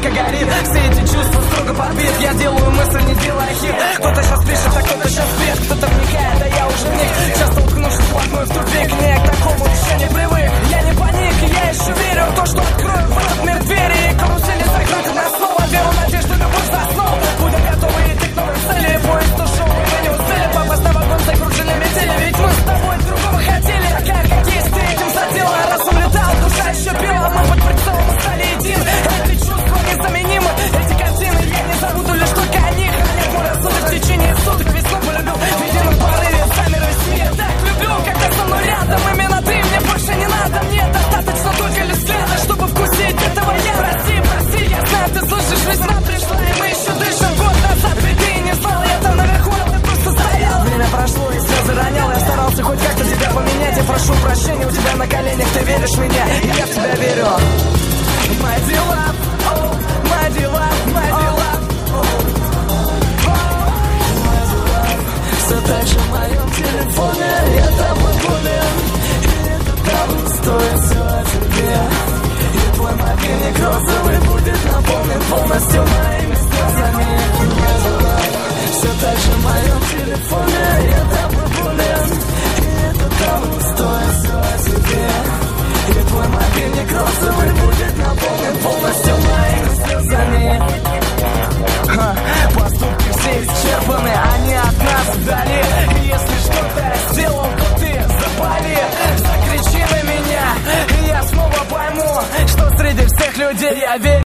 ярко горит. Все эти чувства строго подбит. Я делаю мысль, не делая хит. Кто-то сейчас пишет, а кто-то сейчас спит. Кто-то вникает, а я уже в них. Часто уткнувшись вплотную в тупик. Не к такому еще не привык. Я не паник, я еще верю в то, что открою вход мир двери. И карусели закрыты на снова. Веру, надежду, любовь за основу. Будем готовы идти к новой цели. Поезд ушел, мы не успели попасть на вагон закруженной метели. Ведь мы с тобой другого хотели. Такая, как есть, ты этим задела. Раз улетал, душа еще пела. Мы под прицелом стали един. Эти чувства незаменимы. Эти картины я не забуду, лишь только о них. Хранят мой рассудок в течение суток. Весну полюбил, видимо, в порыве замер весь мир. Так люблю, когда со мной рядом. Именно ты, мне больше не надо. Мне достаточно только лишь света, чтобы вкусить этого я. Прости, прости, я знаю, ты слышишь, весна пришла, и мы еще дышим. Год назад ведь ты не знал, я там наверху, а ты просто стоял. Время прошло, и слезы ронял. Я старался хоть как-то тебя поменять. Я прошу прощения у тебя на коленях. Ты веришь в меня, и я в тебя верю. My dear love, oh, my dear love, my dear love, oh, my dear love. Все так же в моем телефоне, я тобой болен. И это того стоит все о тебе. И твой мобильник розовый будет наполнен полностью моими слезами. My dear love. Все так же в моем телефоне, я тобой болен. И это того стоит все о тебе. И твой мобильник розовый будет наполнен полностью моими слезами. Поступки все исчерпаны, они от нас вдали. И если что-то я сделал, то ты запали. Закричи на меня, и я снова пойму, что среди всех людей я верю.